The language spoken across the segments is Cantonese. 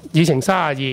議程32，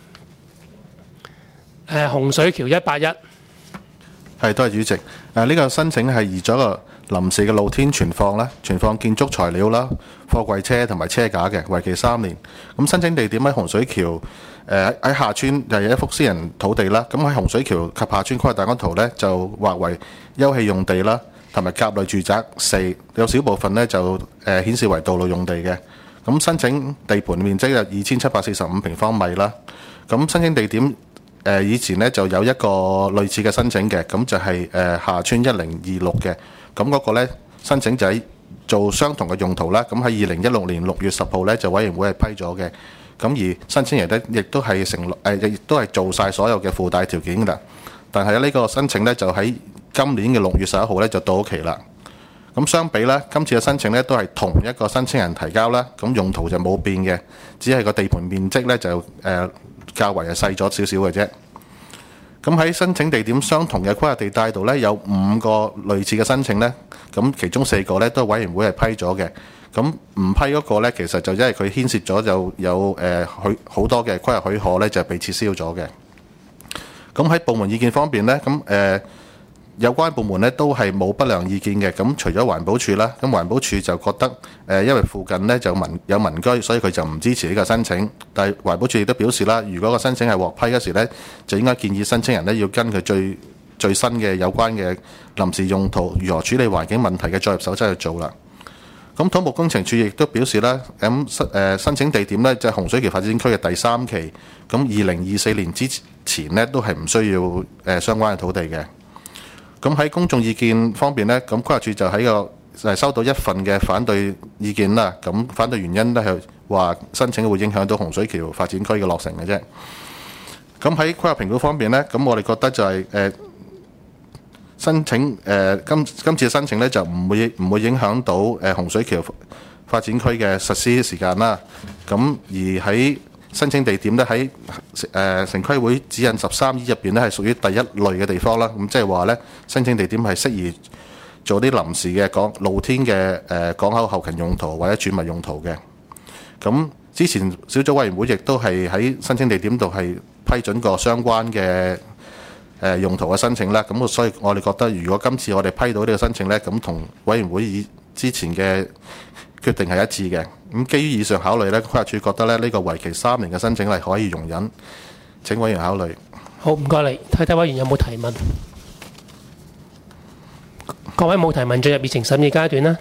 洪水橋181。 係，多謝主席。呢個申請係移咗個臨時嘅露天存放啦，存放建築材料啦、貨櫃車同埋車架嘅，為期3年。咁申請地點喺洪水橋，喺下村就係一幅私人土地啦。咁喺洪水橋及下村規劃大綱圖呢，就劃為休憩用地啦，同埋甲類住宅4，有少部分呢就顯示為道路用地嘅。咁申請地盤面積就2745平方米啦。咁申請地點以前呢就有一個類似嘅申請嘅，咁就係下村1026嘅。咁嗰個呢申請就喺做相同嘅用途啦。咁喺2016年6月10號呢就委員會係批咗嘅。咁而申請人呢亦都係亦都係做晒所有嘅附帶條件㗎啦。但係呢個申請呢就喺今年嘅6月11號呢就到期啦。咁相比呢，今次嘅申請呢都係同一個申請人提交啦，咁用途就冇變嘅，只係個地盤面積呢就較為係細咗少少嘅啫。咁喺申請地點相同嘅規劃地帶度呢，有5個類似嘅申請呢，咁其中4個呢都委員會係批咗嘅。咁唔批嗰個呢，其實就因為佢牽涉咗就有好多嘅規劃許可呢，就被撤銷咗嘅。咁喺部門意見方面呢，咁有關部門呢都係冇不良意見嘅。咁除咗環保署啦，咁環保署就覺得因為附近呢就有民居，所以佢就唔支持呢個申請。但係環保署亦都表示啦，如果個申請係獲批嗰時呢，就應該建議申請人呢要跟佢最新嘅有關嘅臨時用途如何處理環境問題嘅作業守則去做啦。咁土木工程署亦都表示啦，申請地點呢就係洪水橋發展區嘅第3期，咁2024年之前呢都係唔需要相關嘅土地嘅。咁喺公眾意見方面呢，咁規劃署就喺個收到一份嘅反對意見啦。咁反對原因呢係話申請會影響到洪水橋發展區嘅落成嘅啫。咁喺規劃評估方面呢，咁我哋覺得就係申請今次嘅申請呢就唔會影響到洪水橋發展區嘅實施時間啦。咁而喺申請地點呢，喺城規會指引13E入邊呢係屬於第一類嘅地方啦。咁即係話呢，申請地點係適宜做啲臨時嘅露天嘅港口後勤用途或者儲物用途嘅。咁之前小組委員會亦都係喺申請地點度係批准過相關嘅用途嘅申請啦。咁所以我哋覺得，如果今次我哋批到呢個申請呢，咁同委員會之前嘅決定係一致嘅。咁基於以上考慮呢，規劃署覺得呢個為期3年嘅申請係可以容忍，請委員考慮。 好，唔該你。睇睇委員有冇提問？各位冇提問，進入議程審議階段啦。